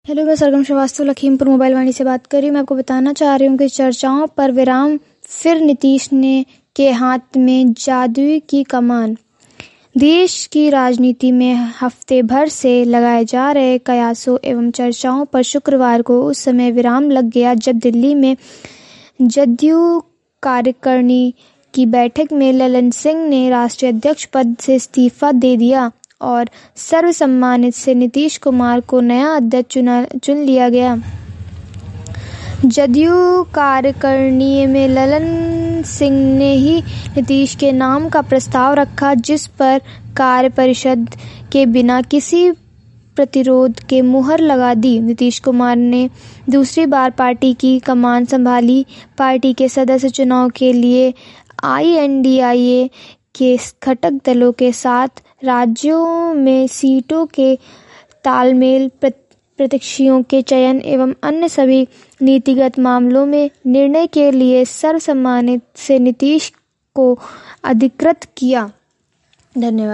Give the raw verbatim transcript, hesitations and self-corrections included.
Hello, मैं Sargam Srivastava Lakhimpur mobile Vani से बात कर रही हूँ। मैं आपको बताना चाह रही हूँ कि चर्चाओं पर विराम, फिर नीतीश ने के हाथ में जादुई की कमान। देश की राजनीति में हफ्ते भर से लगाए जा रहे कयासों एवं चर्चाओं पर शुक्रवार को उस समय विराम लग गया जब दिल्ली में जदयू कार्यकारिणी की बैठक में ललन सिंह ने राष्ट्रीय अध्यक्ष पद से इस्तीफा दे दिया और सर्वसम्मति से नीतीश कुमार को नया अध्यक्ष चुना चुन लिया गया। जदयू कार्यकारिणी में ललन सिंह ने ही नीतीश के नाम का प्रस्ताव रखा, जिस पर कार्य परिषद के बिना किसी प्रतिरोध के मुहर लगा दी। नीतीश कुमार ने दूसरी बार पार्टी की कमान संभाली। पार्टी के सदस्य चुनाव के लिए आई एन डी ए आई के घटक दलों के साथ राज्यों में सीटों के तालमेल, प्रत्याशियों के चयन एवं अन्य सभी नीतिगत मामलों में निर्णय के लिए सर्वसम्मति से नीतीश को अधिकृत किया। धन्यवाद।